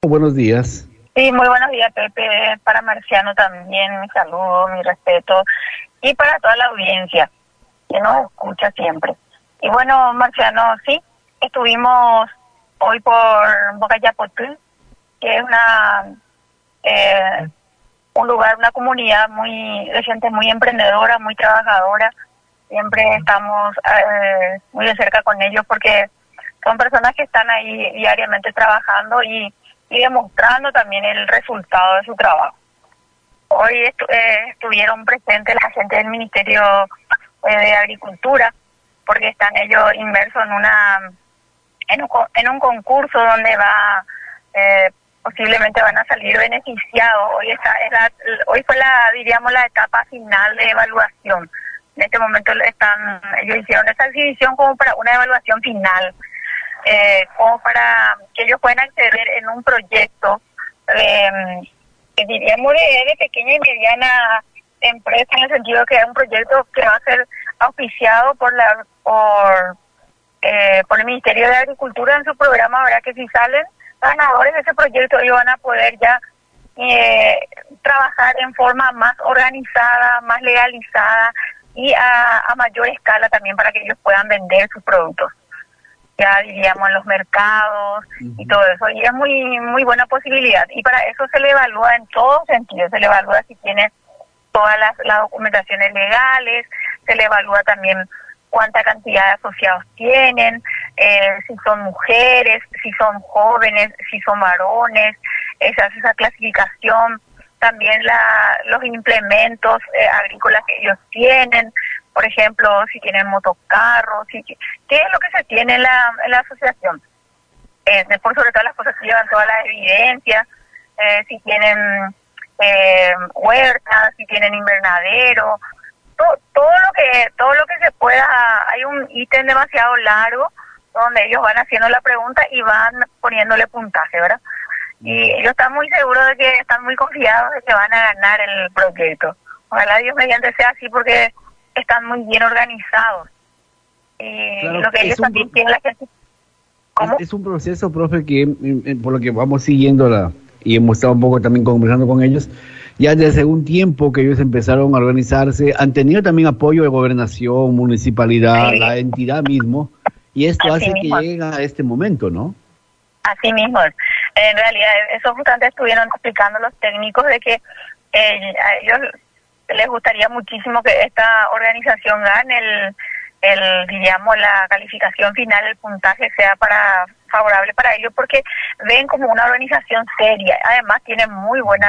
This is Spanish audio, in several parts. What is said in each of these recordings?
Buenos días. Sí, muy buenos días, Pepe. Para Marciano también, mi saludo, mi respeto. Y para toda la audiencia que nos escucha siempre. Y bueno, Marciano, sí, estuvimos hoy por Bocayapotl, que es un lugar, una comunidad de gente muy emprendedora, muy trabajadora. Siempre estamos muy de cerca con ellos porque son personas que están ahí diariamente trabajando y demostrando también el resultado de su trabajo. Hoy estuvieron presentes la gente del Ministerio de Agricultura, porque están ellos inmersos en un concurso donde posiblemente van a salir beneficiados. Hoy fue la etapa final de evaluación. En este momento ellos hicieron esa exhibición como para una evaluación final, como para que ellos puedan acceder en un proyecto que diríamos de pequeña y mediana empresa, en el sentido que es un proyecto que va a ser auspiciado por el Ministerio de Agricultura en su programa, ¿verdad? Que si salen ganadores de ese proyecto, ellos van a poder ya trabajar en forma más organizada, más legalizada y a mayor escala también, para que ellos puedan vender sus productos, ya diríamos en los mercados y todo eso. Y es muy muy buena posibilidad, y para eso se le evalúa en todos sentidos. Se le evalúa si tiene todas las documentaciones legales, se le evalúa también cuánta cantidad de asociados tienen, si son mujeres, si son jóvenes, si son varones. Se hace esa clasificación. También los implementos agrícolas que ellos tienen, por ejemplo, si tienen motocarros, qué es lo que se tiene en la asociación. Después, sobre todo las cosas que llevan todas las evidencias, si tienen huertas, si tienen invernadero, todo lo que se pueda. Hay un ítem demasiado largo donde ellos van haciendo la pregunta y van poniéndole puntaje, ¿verdad? Y ellos están muy seguros de que están muy confiados de que van a ganar el proyecto. Ojalá Dios mediante sea así, porque están muy bien organizados. Y claro, lo que ellos también tienen la gente. ¿Cómo? Es un proceso, profe, que por lo que vamos siguiendo y hemos estado un poco también conversando con ellos, ya desde un tiempo que ellos empezaron a organizarse, han tenido también apoyo de gobernación, municipalidad, la entidad mismo, y esto hace que lleguen a este momento, ¿no? Así mismo. En realidad, eso justamente estuvieron explicando los técnicos, de que a ellos les gustaría muchísimo que esta organización gane diríamos, la calificación final, el puntaje sea favorable para ellos, porque ven como una organización seria. Además, tienen muy buen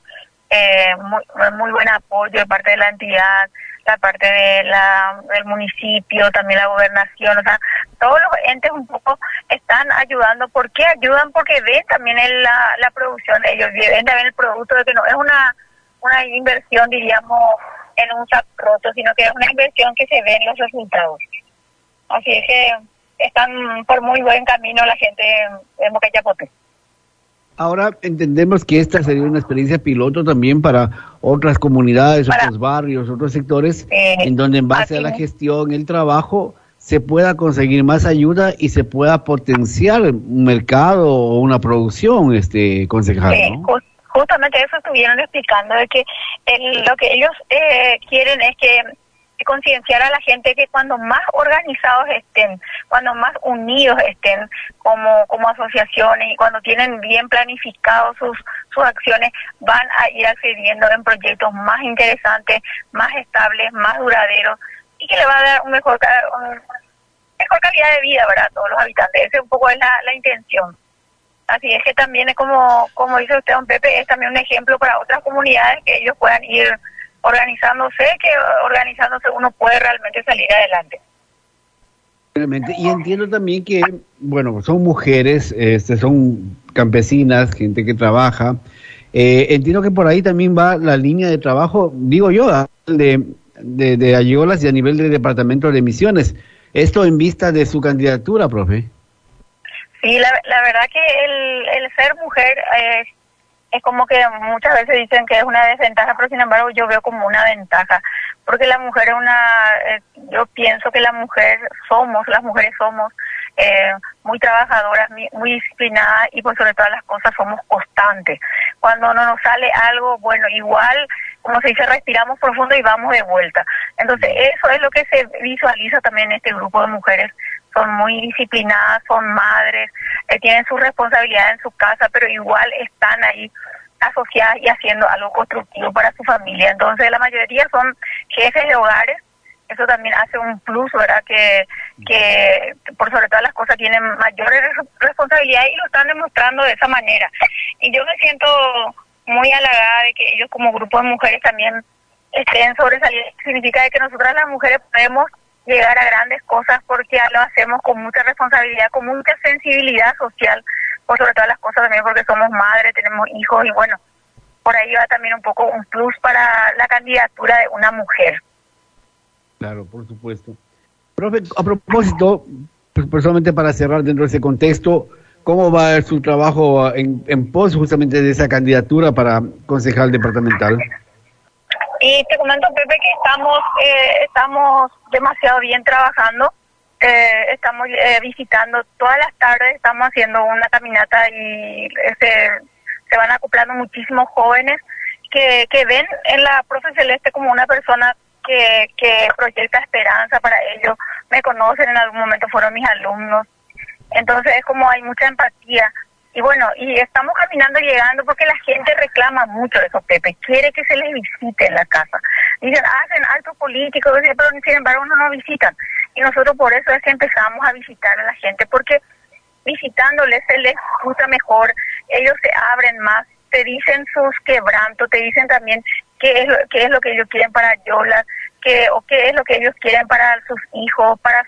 apoyo de parte de la entidad, la parte del municipio, también la gobernación. O sea, todos los entes un poco están ayudando. ¿Por qué ayudan? Porque ven también la producción de ellos, ven también el producto, de que no es una inversión, diríamos, en un saco roto, sino que es una inversión que se ve en los resultados. Así es que están por muy buen camino la gente de Bocayapotl. Ahora entendemos que esta sería una experiencia piloto también para otras comunidades, otros barrios, otros sectores, en donde en base a la gestión, el trabajo, se pueda conseguir más ayuda y se pueda potenciar un mercado o una producción, concejal, ¿no? Justamente eso estuvieron explicando, de que lo que ellos quieren es que concienciar a la gente que cuando más organizados estén, cuando más unidos estén como asociaciones, y cuando tienen bien planificados sus acciones, van a ir accediendo en proyectos más interesantes, más estables, más duraderos, y que le va a dar mejor calidad de vida, ¿verdad?, a todos los habitantes. Esa un poco es la intención. Así es que también es como dice usted, don Pepe, es también un ejemplo para otras comunidades, que ellos puedan ir organizándose, que organizándose uno puede realmente salir adelante. Y entiendo también que, bueno, son mujeres, son campesinas, gente que trabaja. Entiendo que por ahí también va la línea de trabajo, digo yo, de Ayolas y a nivel del departamento de Misiones. Esto en vista de su candidatura, profe. Sí, la verdad que el ser mujer es como que muchas veces dicen que es una desventaja, pero sin embargo yo veo como una ventaja, porque la mujer es yo pienso que las mujeres somos muy trabajadoras, muy disciplinadas y por sobre todas las cosas somos constantes. Cuando no nos sale algo, bueno, igual, como se dice, respiramos profundo y vamos de vuelta. Entonces eso es lo que se visualiza también en este grupo de mujeres. Son muy disciplinadas, son madres, tienen sus responsabilidades en su casa, pero igual están ahí asociadas y haciendo algo constructivo para su familia. Entonces la mayoría son jefes de hogares. Eso también hace un plus, ¿verdad? Que por sobre todas las cosas tienen mayores responsabilidades y lo están demostrando de esa manera. Y yo me siento muy halagada de que ellos como grupo de mujeres también estén sobresaliendo. Significa de que nosotras las mujeres podemos llegar a grandes cosas porque lo hacemos con mucha responsabilidad, con mucha sensibilidad social, por sobre todas las cosas también porque somos madres, tenemos hijos y bueno, por ahí va también un poco un plus para la candidatura de una mujer. Claro, por supuesto. Profe, a propósito, pues personalmente para cerrar dentro de ese contexto, ¿cómo va su trabajo en pos justamente de esa candidatura para concejal departamental? Y te comento, Pepe, que estamos demasiado bien trabajando. Estamos visitando todas las tardes, estamos haciendo una caminata y se van acoplando muchísimos jóvenes que ven en la profe Celeste como una persona que proyecta esperanza para ellos. Me conocen, en algún momento fueron mis alumnos. Entonces es como hay mucha empatía. Y bueno, y estamos caminando y llegando porque la gente reclama mucho eso, Pepe. Quiere que se les visite en la casa. Dicen, hacen altos políticos, pero sin embargo no nos visitan. Y nosotros por eso es que empezamos a visitar a la gente, porque visitándoles se les escucha mejor, ellos se abren más, te dicen sus quebrantos, te dicen también qué es lo que ellos quieren para Yola, qué es lo que ellos quieren para sus hijos, para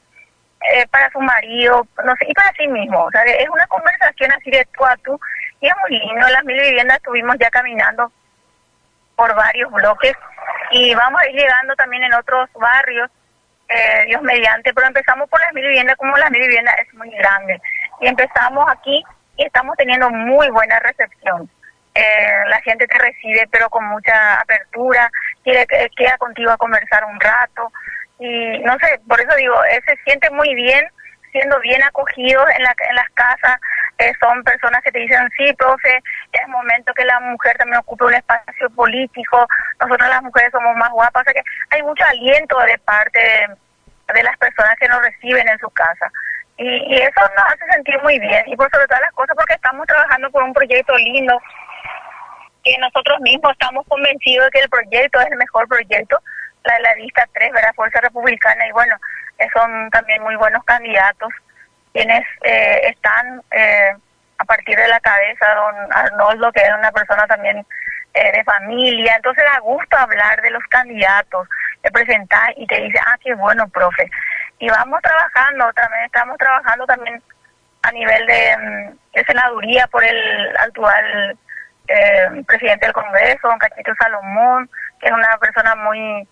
su marido, no sé, y para sí mismo. O sea, es una conversación así de tú a tú, y es muy lindo. Las 1000 viviendas estuvimos ya caminando por varios bloques, y vamos a ir llegando también en otros barrios, Dios mediante, pero empezamos por las 1000 viviendas, como las 1000 viviendas es muy grande, y empezamos aquí, y estamos teniendo muy buena recepción. La gente te recibe, pero con mucha apertura, queda contigo a conversar un rato, y no sé, por eso digo, se siente muy bien, siendo bien acogidos en las casas. Son personas que te dicen, sí, profe, es momento que la mujer también ocupe un espacio político, nosotros las mujeres somos más guapas, o sea que hay mucho aliento de parte de las personas que nos reciben en su casa. Y eso nos hace sentir muy bien, y por sobre todas las cosas porque estamos trabajando por un proyecto lindo, que nosotros mismos estamos convencidos de que el proyecto es el mejor proyecto, la lista 3, ¿verdad? Fuerza Republicana, y bueno, son también muy buenos candidatos, quienes están a partir de la cabeza, don Arnoldo, que es una persona también de familia, entonces da gusto hablar de los candidatos, te presentar y te dice, qué bueno, profe. Y vamos trabajando, también estamos trabajando también a nivel de senaduría por el actual presidente del Congreso, don Cachito Salomón, que es una persona muy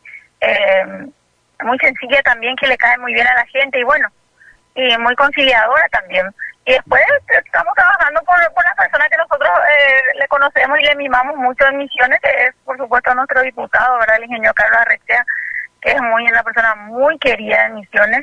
sencilla también, que le cae muy bien a la gente, y bueno, y muy conciliadora también. Y después estamos trabajando por las personas que nosotros le conocemos y le mimamos mucho en Misiones, que es por supuesto nuestro diputado, ¿verdad? El ingeniero Carlos Arrechea, que es una persona muy querida en Misiones,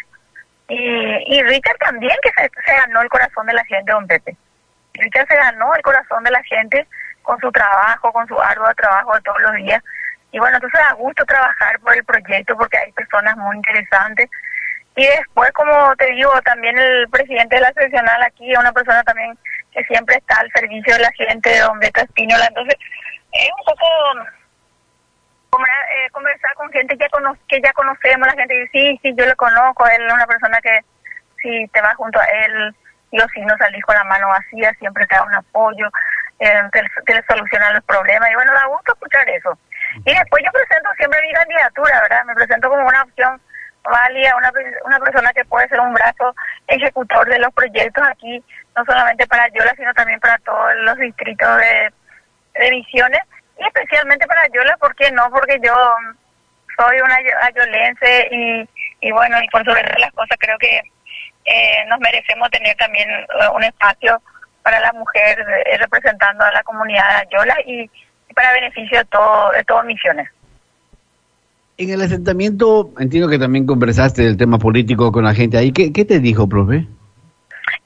y Richard también, que se ganó el corazón de la gente, don Pepe. Richard se ganó el corazón de la gente con su trabajo, con su arduo trabajo de todos los días. Y bueno, entonces da gusto trabajar por el proyecto porque hay personas muy interesantes. Y después, como te digo, también el presidente de la seccional aquí es una persona también que siempre está al servicio de la gente, don Beto Espínola. Entonces, es un poco conversar con gente que ya conocemos. La gente dice, sí, yo lo conozco, él es una persona que si te vas junto a él, y o si no salís con la mano vacía, siempre te da un apoyo, te le solucionan los problemas. Y bueno, da gusto escuchar eso. Y después yo presento siempre mi candidatura, ¿verdad? Me presento como una opción válida, una persona que puede ser un brazo ejecutor de los proyectos aquí, no solamente para Yola, sino también para todos los distritos de Misiones, y especialmente para Yola, ¿por qué no? Porque yo soy una ayolense y bueno, y por sobre las cosas creo que nos merecemos tener también un espacio para la mujer representando a la comunidad de Ayola y para beneficio de todo Misiones. En el asentamiento, entiendo que también conversaste del tema político con la gente ahí. ¿Qué te dijo, profe?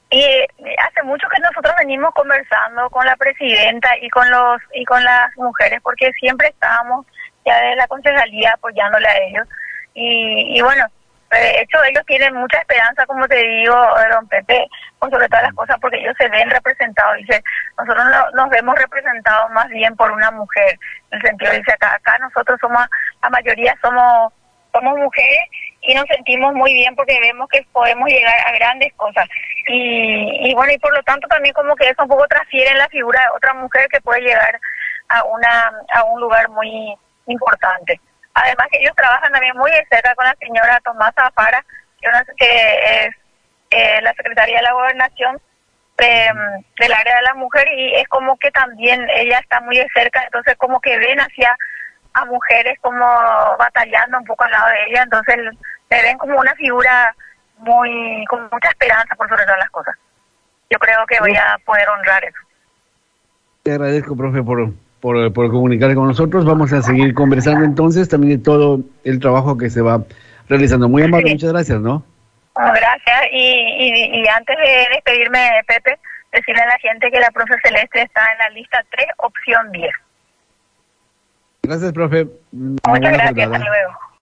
Y hace mucho que nosotros venimos conversando con la presidenta y con las mujeres, porque siempre estábamos ya de la concejalía apoyándole a ellos. Y bueno, de hecho ellos tienen mucha esperanza, como te digo, don Pepe, por sobre todas las cosas, porque ellos se ven representados. Dice, nosotros nos vemos representados más bien por una mujer, en el sentido, dice, acá nosotros somos, la mayoría somos mujeres y nos sentimos muy bien porque vemos que podemos llegar a grandes cosas. Y bueno, y por lo tanto también como que eso un poco transfiere en la figura de otra mujer que puede llegar a un lugar muy importante. Además que ellos trabajan también muy de cerca con la señora Tomasa Afara, que es la secretaria de la Gobernación del área de la mujer, y es como que también ella está muy de cerca, entonces como que ven hacia a mujeres como batallando un poco al lado de ella, entonces le ven como una figura con mucha esperanza por sobre todas las cosas. Yo creo que voy a poder honrar eso. Te agradezco, profe, por comunicar con nosotros. Vamos a seguir conversando entonces también de todo el trabajo que se va realizando. Muy amable, sí. Muchas gracias, ¿no? Gracias, y antes de despedirme, Pepe, decirle a la gente que la profe Celeste está en la lista 3, opción 10. Gracias, profe. Muchas gracias, hasta luego.